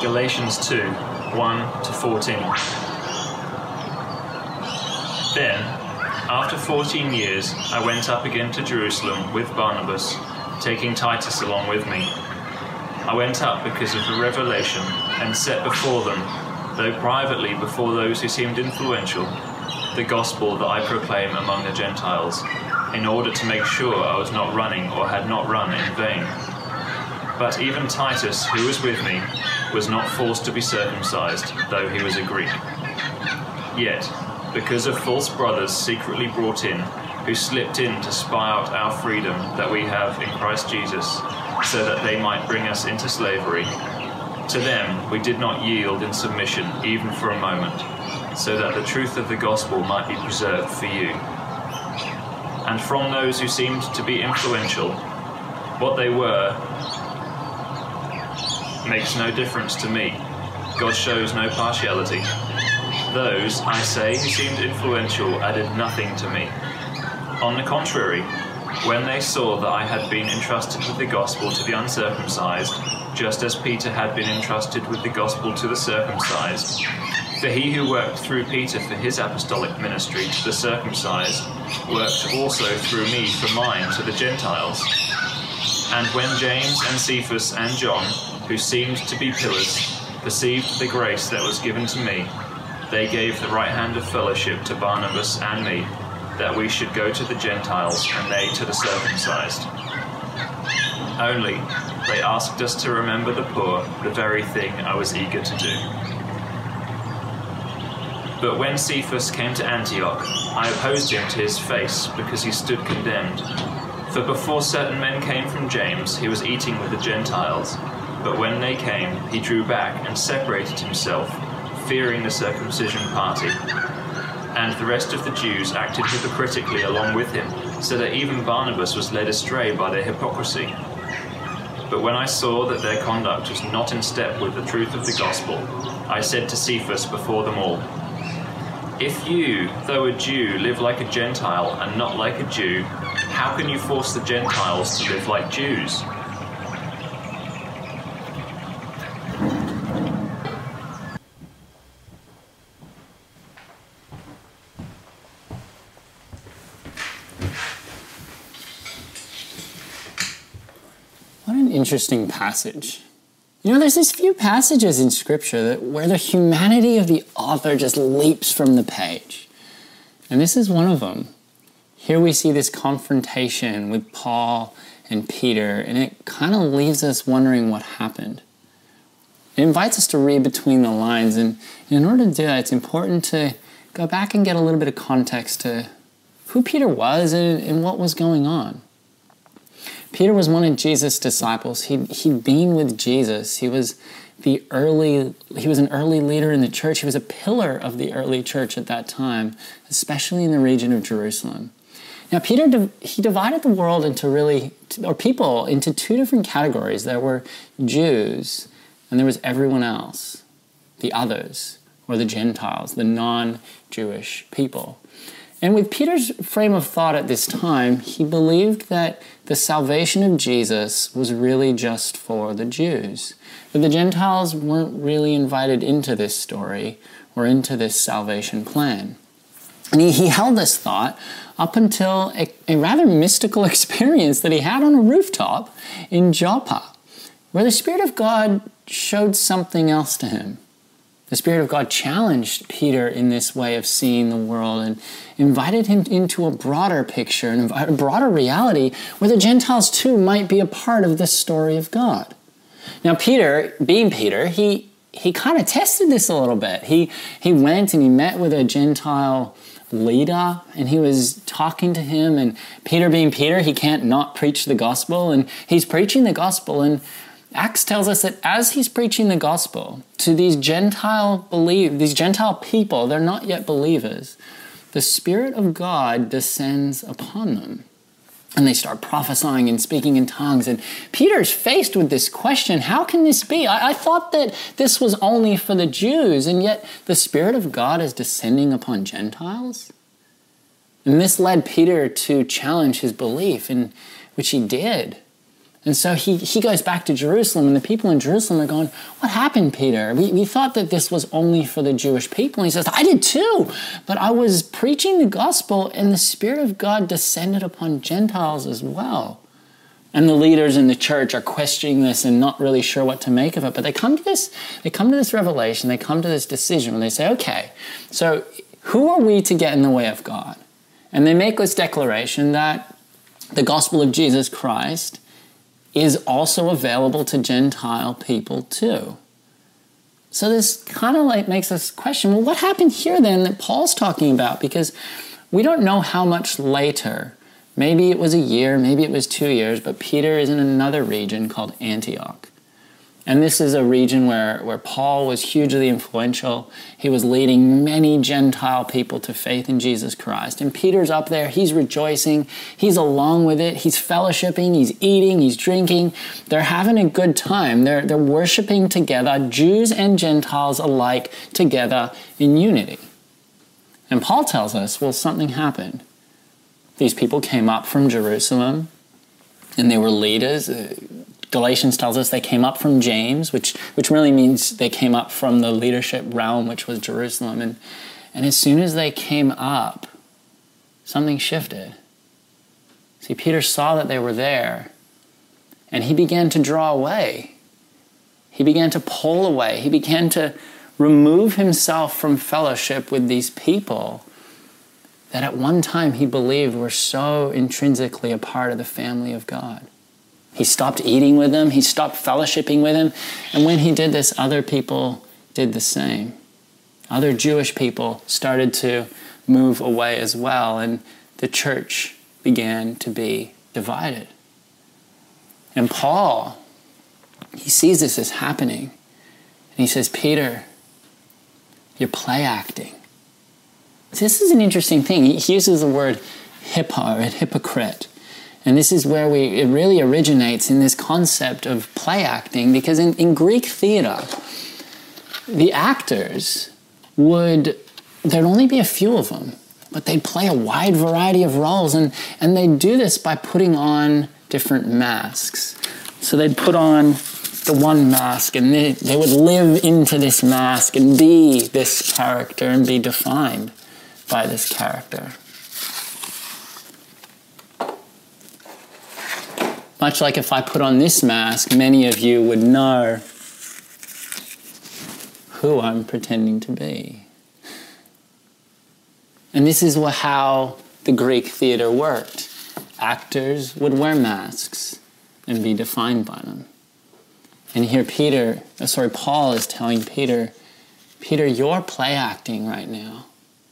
Galatians 2, 1-14. Then, after 14 years, I went up again to Jerusalem with Barnabas, taking Titus along with me. I went up because of a revelation and set before them, though privately before those who seemed influential, the gospel that I proclaim among the Gentiles, in order to make sure I was not running or had not run in vain. But even Titus, who was with me, was not forced to be circumcised, though he was a Greek. Yet, because of false brothers secretly brought in, who slipped in to spy out our freedom that we have in Christ Jesus, so that they might bring us into slavery, to them we did not yield in submission even for a moment, so that the truth of the gospel might be preserved for you. And from those who seemed to be influential, what they were makes no difference to me. God shows no partiality. Those, I say, who seemed influential added nothing to me. On the contrary, when they saw that I had been entrusted with the gospel to the uncircumcised, just as Peter had been entrusted with the gospel to the circumcised, for he who worked through Peter for his apostolic ministry to the circumcised worked also through me for mine to the Gentiles. And when James and Cephas and John, who seemed to be pillars, perceived the grace that was given to me, they gave the right hand of fellowship to Barnabas and me, that we should go to the Gentiles and they to the circumcised. Only, they asked us to remember the poor, the very thing I was eager to do. But when Cephas came to Antioch, I opposed him to his face, because he stood condemned. For before certain men came from James, he was eating with the Gentiles. But when they came, he drew back and separated himself, fearing the circumcision party. And the rest of the Jews acted hypocritically along with him, so that even Barnabas was led astray by their hypocrisy. But when I saw that their conduct was not in step with the truth of the gospel, I said to Cephas before them all, "If you, though a Jew, live like a Gentile and not like a Jew, how can you force the Gentiles to live like Jews?" What an interesting passage. You know, there's these few passages in Scripture where the humanity of the author just leaps from the page. And this is one of them. Here we see this confrontation with Paul and Peter, and it kind of leaves us wondering what happened. It invites us to read between the lines, and in order to do that, it's important to go back and get a little bit of context to who Peter was and what was going on. Peter was one of Jesus' disciples. He'd been with Jesus. He was an early leader in the church. He was a pillar of the early church at that time, especially in the region of Jerusalem. Now, Peter, he divided the world people into two different categories. There were Jews, and there was everyone else, the others, or the Gentiles, the non-Jewish people. And with Peter's frame of thought at this time, he believed that the salvation of Jesus was really just for the Jews. But the Gentiles weren't really invited into this story or into this salvation plan. And he held this thought up until a rather mystical experience that he had on a rooftop in Joppa, where the Spirit of God showed something else to him. The Spirit of God challenged Peter in this way of seeing the world and invited him into a broader picture and a broader reality where the Gentiles too might be a part of this story of God. Now Peter, being Peter, he kind of tested this a little bit. He went and he met with a Gentile leader and he was talking to him, and Peter being Peter, he can't not preach the gospel, and he's preaching the gospel, and Acts tells us that as he's preaching the gospel to these Gentile people, they're not yet believers, the Spirit of God descends upon them. And they start prophesying and speaking in tongues. And Peter's faced with this question, how can this be? I thought that this was only for the Jews, and yet the Spirit of God is descending upon Gentiles? And this led Peter to challenge his belief, in which he did. And so he goes back to Jerusalem, and the people in Jerusalem are going, what happened, Peter? We thought that this was only for the Jewish people. And he says, I did too, but I was preaching the gospel, and the Spirit of God descended upon Gentiles as well. And the leaders in the church are questioning this and not really sure what to make of it. But they come to this revelation, they come to this decision, and they say, okay, so who are we to get in the way of God? And they make this declaration that the gospel of Jesus Christ is also available to Gentile people too. So this kind of like makes us question, well, what happened here then that Paul's talking about? Because we don't know how much later, maybe it was a year, maybe it was 2 years, but Peter is in another region called Antioch. And this is a region where Paul was hugely influential. He was leading many Gentile people to faith in Jesus Christ. And Peter's up there, he's rejoicing, he's along with it, he's fellowshipping, he's eating, he's drinking. They're having a good time. They're worshiping together, Jews and Gentiles alike together in unity. And Paul tells us, well, something happened. These people came up from Jerusalem, and they were leaders. Galatians tells us they came up from James, which really means they came up from the leadership realm, which was Jerusalem. And as soon as they came up, something shifted. See, Peter saw that they were there, and he began to draw away. He began to pull away. He began to remove himself from fellowship with these people that at one time he believed were so intrinsically a part of the family of God. He stopped eating with them. He stopped fellowshipping with them. And when he did this, other people did the same. Other Jewish people started to move away as well, and the church began to be divided. And Paul, he sees this as happening. And he says, Peter, you're play acting. This is an interesting thing. He uses the word hypocrite. And this is where it really originates in this concept of play acting, because in Greek theater, the actors there'd only be a few of them, but they'd play a wide variety of roles, and they'd do this by putting on different masks. So they'd put on the one mask, and they would live into this mask and be this character and be defined by this character. Much like if I put on this mask, many of you would know who I'm pretending to be. And this is how the Greek theater worked. Actors would wear masks and be defined by them. And here Paul is telling Peter, you're play acting right now.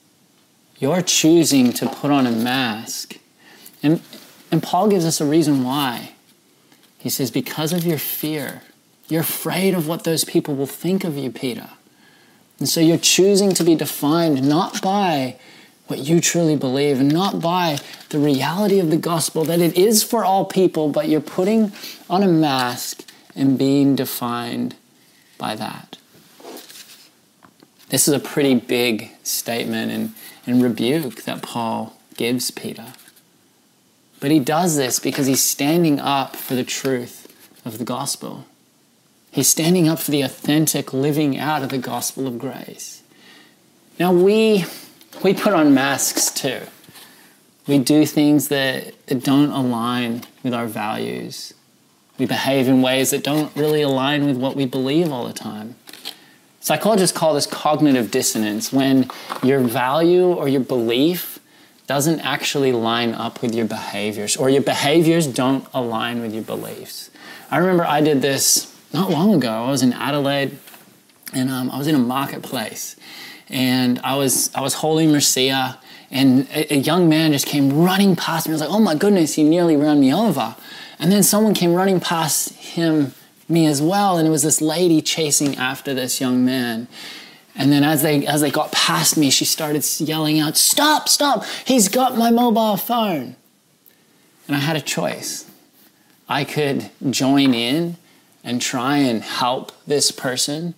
You're choosing to put on a mask. And Paul gives us a reason why. He says, because of your fear. You're afraid of what those people will think of you, Peter. And so you're choosing to be defined not by what you truly believe and not by the reality of the gospel, that it is for all people, but you're putting on a mask and being defined by that. This is a pretty big statement and rebuke that Paul gives Peter. But he does this because he's standing up for the truth of the gospel. He's standing up for the authentic living out of the gospel of grace. Now we put on masks too. We do things that don't align with our values. We behave in ways that don't really align with what we believe all the time. Psychologists call this cognitive dissonance, when your value or your belief doesn't actually line up with your behaviors, or your behaviors don't align with your beliefs. I remember I did this not long ago. I was in Adelaide, and I was in a marketplace, and I was holding Mercia, and a young man just came running past me. I was like, oh my goodness, he nearly ran me over. And then someone came running past me as well, and it was this lady chasing after this young man. And then as they got past me, she started yelling out, stop, he's got my mobile phone. And I had a choice. I could join in and try and help this person,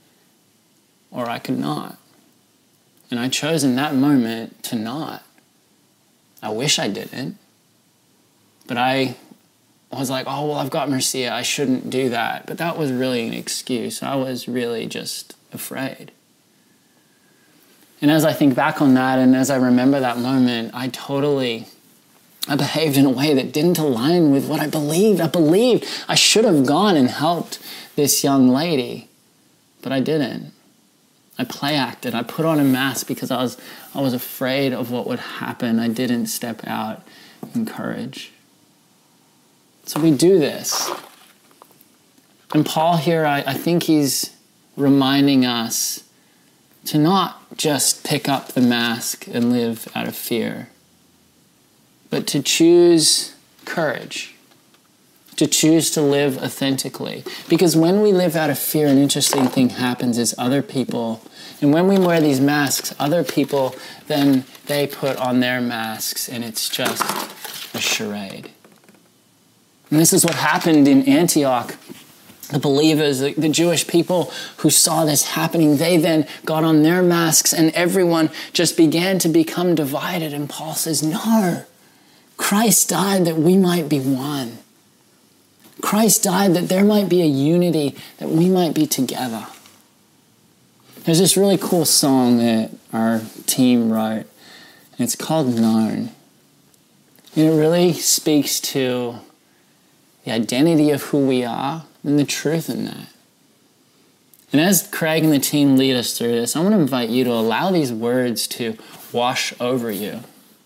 or I could not. And I chose in that moment to not. I wish I didn't, but I was like, oh, well, I've got Marcia, I shouldn't do that. But that was really an excuse. I was really just afraid. And as I think back on that, and as I remember that moment, I behaved in a way that didn't align with what I believed. I believed I should have gone and helped this young lady, but I didn't. I play acted. I put on a mask because I was afraid of what would happen. I didn't step out in courage. So we do this. And Paul here, I think he's reminding us to not just pick up the mask and live out of fear, but to choose courage, to choose to live authentically. Because when we live out of fear, an interesting thing happens is other people, and when we wear these masks, other people, then they put on their masks and it's just a charade. And this is what happened in Antioch. The believers, the Jewish people who saw this happening, they then got on their masks and everyone just began to become divided. And Paul says, no, Christ died that we might be one. Christ died that there might be a unity, that we might be together. There's this really cool song that our team wrote, and it's called Known. And it really speaks to the identity of who we are and the truth in that. And as Craig and the team lead us through this, I want to invite you to allow these words to wash over you.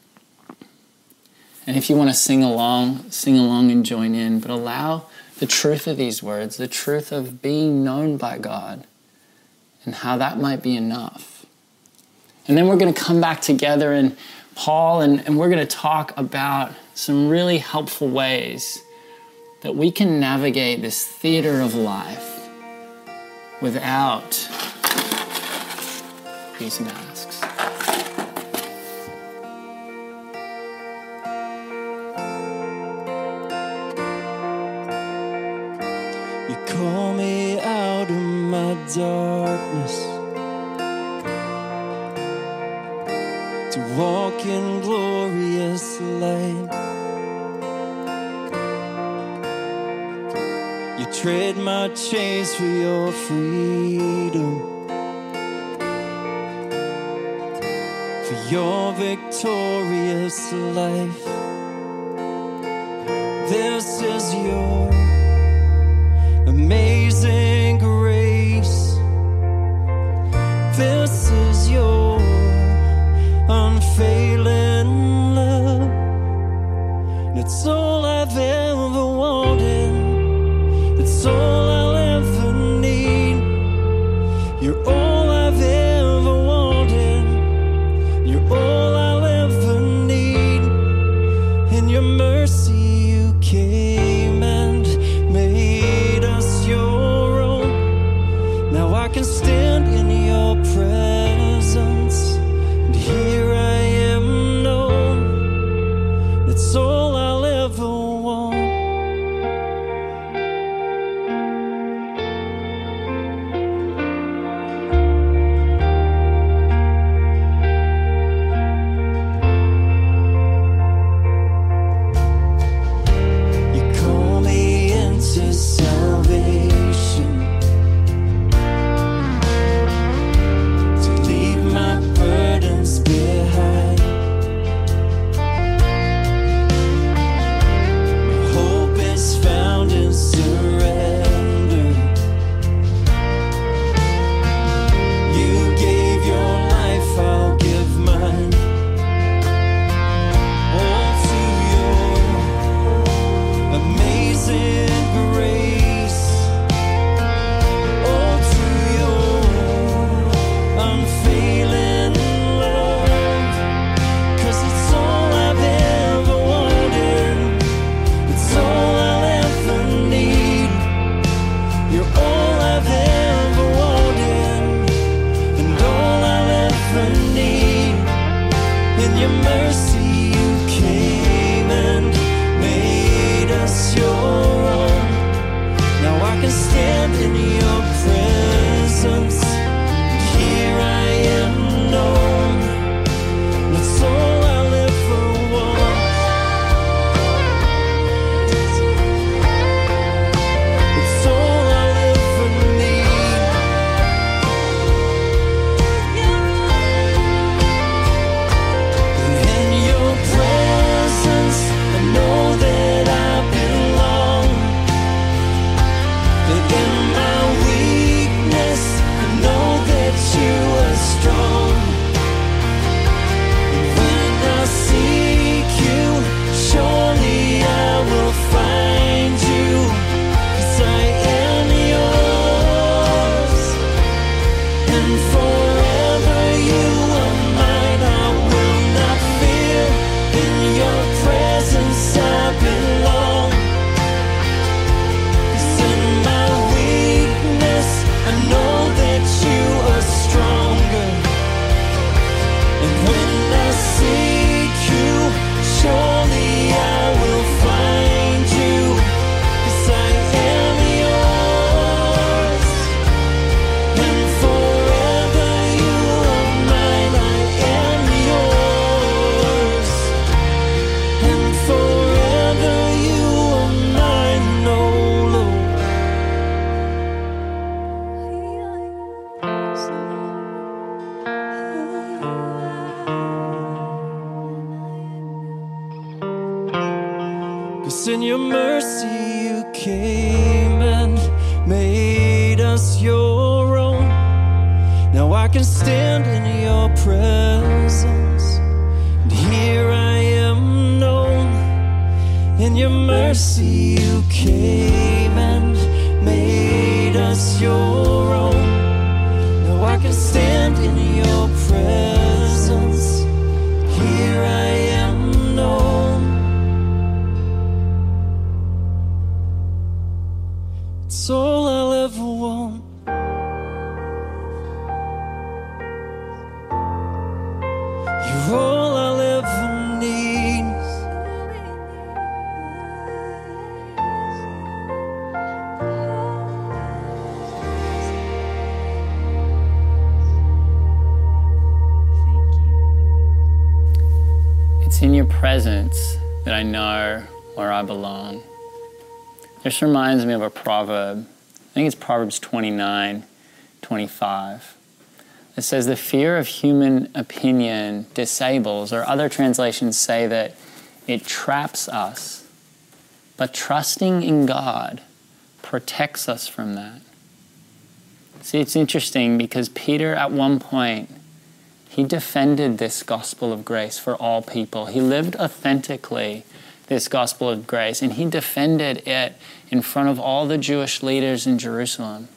And if you want to sing along and join in, but allow the truth of these words, the truth of being known by God, and how that might be enough. And then we're going to come back together and Paul, and we're going to talk about some really helpful ways that we can navigate this theater of life without these masks. You call me out of my darkness to walk in glorious light. You trade my chains for your freedom, for your victorious life. This is your amazing grace. This is your unfailing love. It's all I've ever wanted. It's all I'll ever need. You're all I've ever wanted. You're all I'll ever need. In your mercy you came and made us your own. Now I can stand in your presence, and here I am known. It's all I'll ever want. In your mercy you came and made us your own. Now I can stand in your presence, and here I am known. In your mercy you came and made us your own. Now I can stand in your presence, here I am known. It's all I'll ever want. You're all I'll ever need. It's in your presence that I know where I belong. This reminds me of a proverb. I think it's Proverbs 29:25. It says, the fear of human opinion disables, or other translations say that it traps us. But trusting in God protects us from that. See, it's interesting because Peter at one point, he defended this gospel of grace for all people. He lived authentically this gospel of grace, and he defended it in front of all the Jewish leaders in Jerusalem.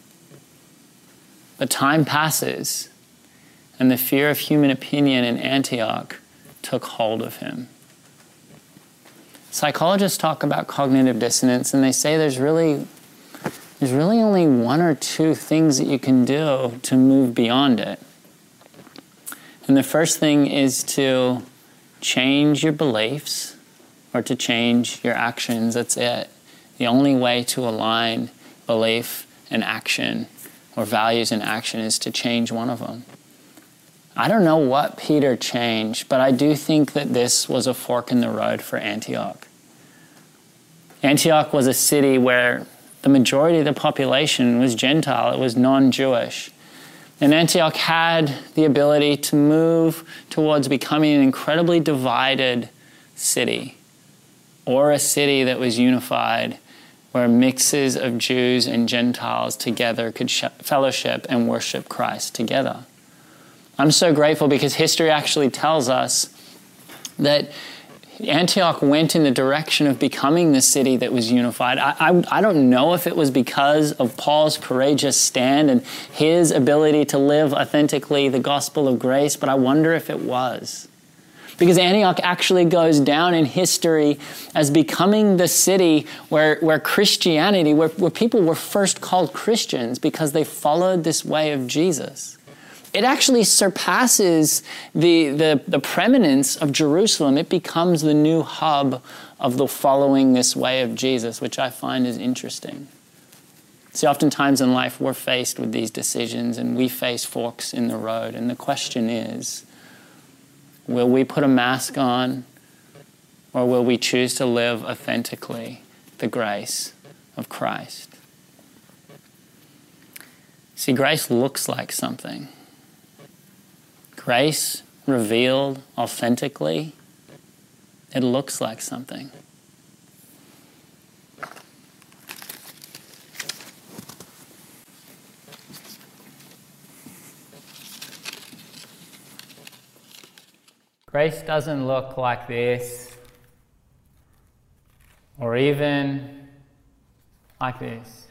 But time passes, and the fear of human opinion in Antioch took hold of him. Psychologists talk about cognitive dissonance, and they say there's really only one or two things that you can do to move beyond it. And the first thing is to change your beliefs or to change your actions. That's it. The only way to align belief and action, or values and action, is to change one of them. I don't know what Peter changed, but I do think that this was a fork in the road for Antioch. Antioch was a city where the majority of the population was Gentile. It was non-Jewish. And Antioch had the ability to move towards becoming an incredibly divided city, or a city that was unified, where mixes of Jews and Gentiles together could fellowship and worship Christ together. I'm so grateful because history actually tells us that Antioch went in the direction of becoming the city that was unified. I don't know if it was because of Paul's courageous stand and his ability to live authentically the gospel of grace, but I wonder if it was. Because Antioch actually goes down in history as becoming the city where Christianity, where people were first called Christians because they followed this way of Jesus. It actually surpasses the preeminence of Jerusalem. It becomes the new hub of the following this way of Jesus, which I find is interesting. See, oftentimes in life we're faced with these decisions and we face forks in the road. And the question is, will we put a mask on, or will we choose to live authentically the grace of Christ? See, grace looks like something. Grace revealed authentically, it looks like something. Grace doesn't look like this, or even like this.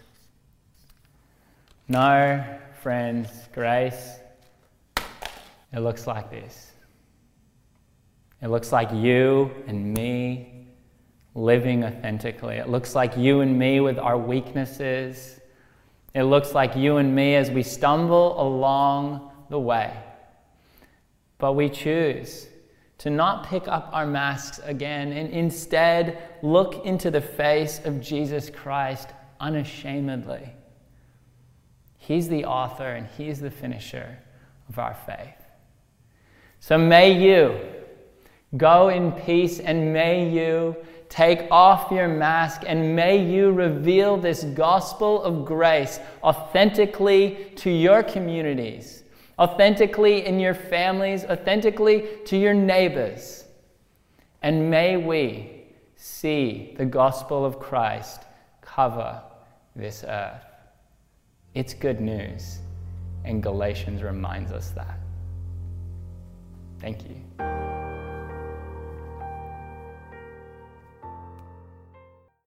No, friends, grace, it looks like this. It looks like you and me living authentically. It looks like you and me with our weaknesses. It looks like you and me as we stumble along the way. But we choose to not pick up our masks again and instead look into the face of Jesus Christ unashamedly. He's the author and He's the finisher of our faith. So may you go in peace, and may you take off your mask, and may you reveal this gospel of grace authentically to your communities, authentically in your families, authentically to your neighbors. And may we see the gospel of Christ cover this earth. It's good news, and Galatians reminds us that. Thank you.